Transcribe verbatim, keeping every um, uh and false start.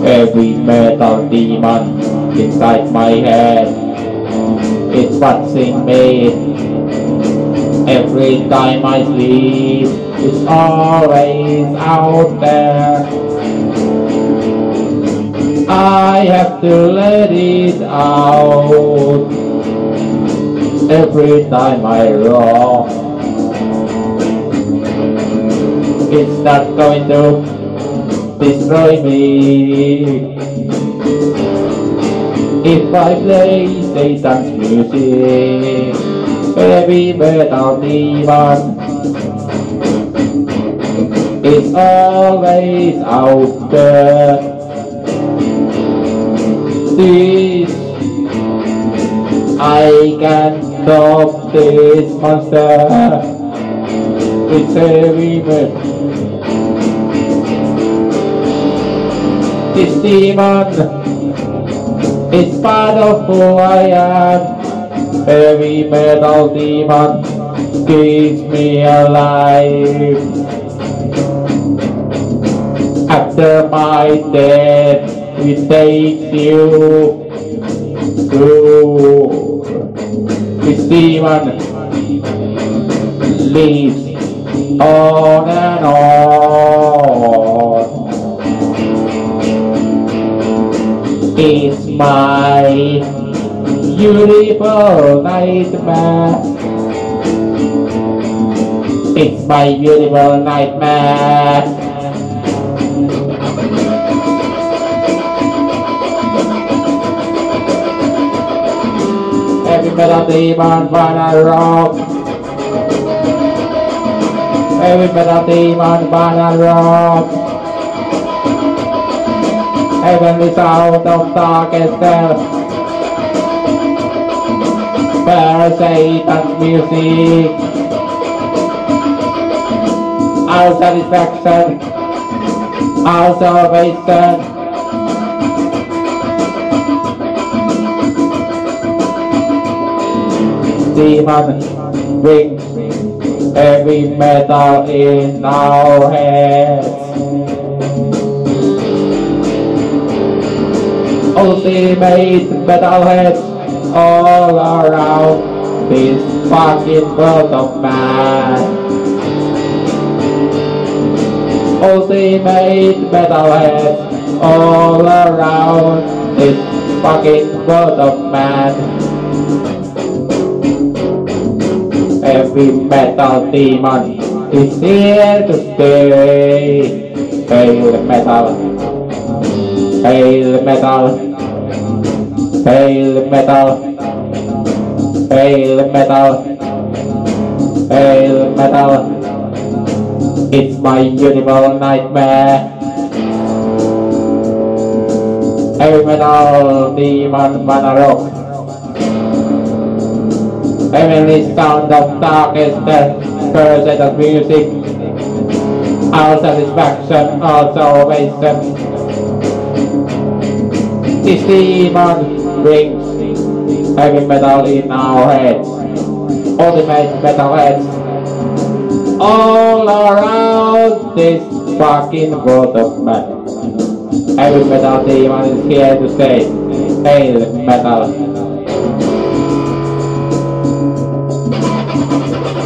Every metal demon inside my head is watching me. Every time I sleep, it's always out there. I have to let it out every time I roam. It's not going to destroy me if I play Satan's music. Heavy metal demon is always out there. This I can stop this monster with heavy metal. This demon is part of who I am. Heavy metal demon keeps me alive. After my death, it takes you through. This demon lives on and on. It's my beautiful nightmare. It's my beautiful nightmare. Heavy metal demon wanna rock. Heavy metal demon wanna rock. Heavenly sound of darkest death. Where Satan's music. Our satisfaction. Our salvation. Demon brings heavy metal in our heads. Ultimate metalheads all around this fucking world of man. Ultimate metalheads all around this fucking world of man. Every metal demon is here to stay. Hail metal. Hail metal, hail metal, hail metal, hail metal. It's my beautiful nightmare. Heavy metal demon wanna rock. Heavenly sound of darkest death, cursed of music. Our satisfaction, our salvation. This demon brings heavy metal in our heads. Ultimate metal heads all around this fucking world of man. Heavy metal demon is here to stay. Hail metal.